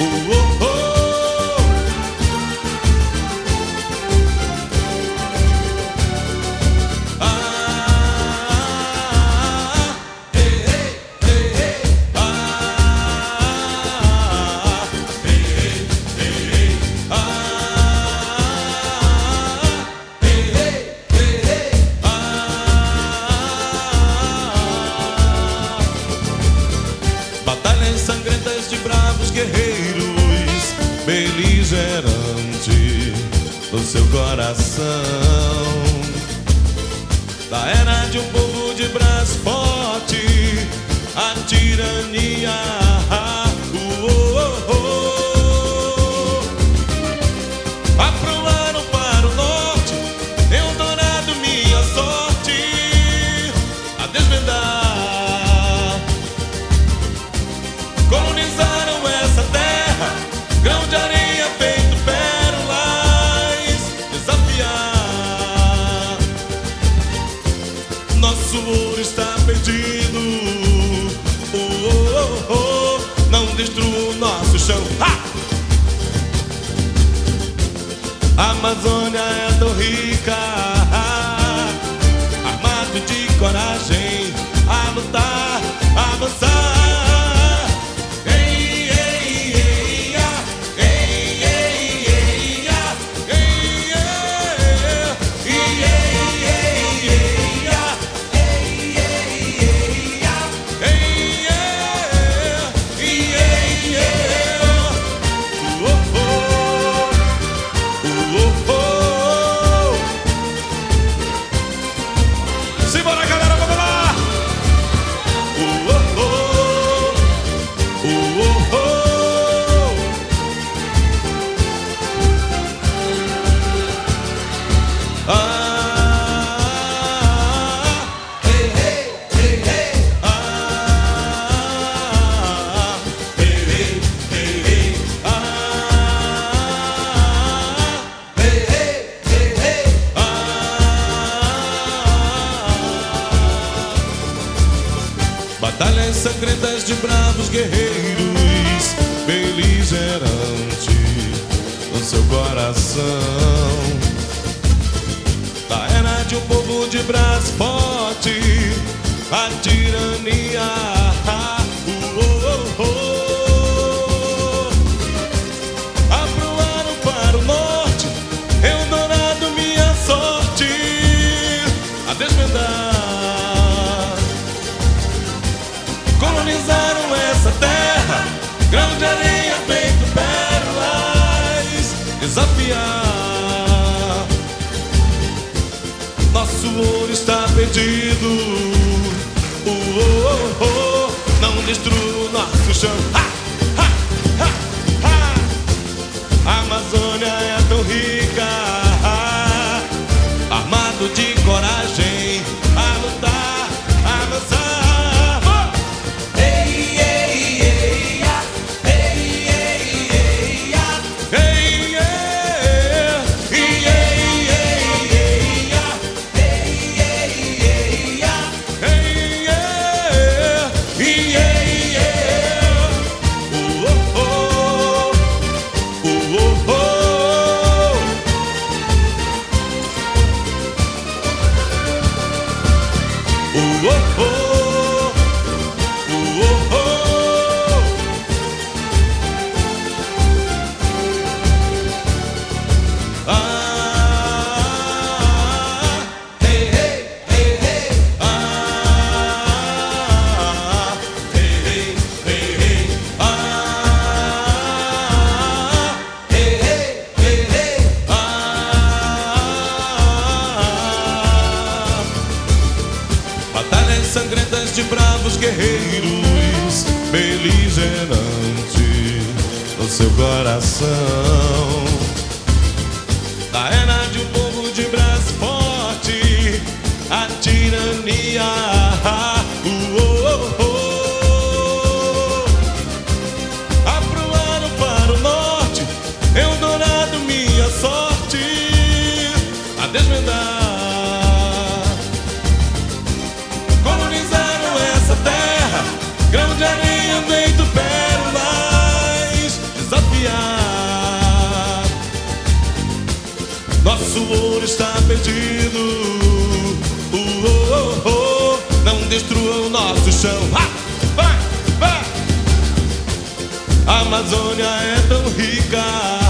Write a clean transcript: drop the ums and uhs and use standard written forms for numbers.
Sangrentas de bravos guerreiros, beligerante no seu coração. Da era de um povo de braço forte, a tirania. Aproaram para o norte, Eldorado, minha sorte, a desvendar. Colonizaram essa terra, grão de areia feito pérolas, desafiar. Nosso ouro está perdido, não destrua o nosso chão. A Amazônia é tão rica, armado de coragem, a lutar, a avançar. Simbora, galera, vamos lá! Batalhas sangrentas de bravos guerreiros, beligerante no seu coração. Da era de um povo de braço forte, a tirania. Aproaram para o norte, Eldorado, minha sorte, a desvendar. Colonizaram essa terra, grão de areia feito pérolas, desafiar. Nosso ouro está perdido, não destrua o nosso chão. A Amazônia é tão rica, armado de coragem, a lutar, a avançar. Batalhas sangrentas de bravos guerreiros, beligerante no seu coração. Da era de um povo de braço forte, a tirania. Aproaram para o norte, Eldorado, minha sorte, a desvendar. Colonizaram essa terra, grão de areia feito pérolas, perdido. Não destrua o nosso chão. Vai, vai! A Amazônia é tão rica.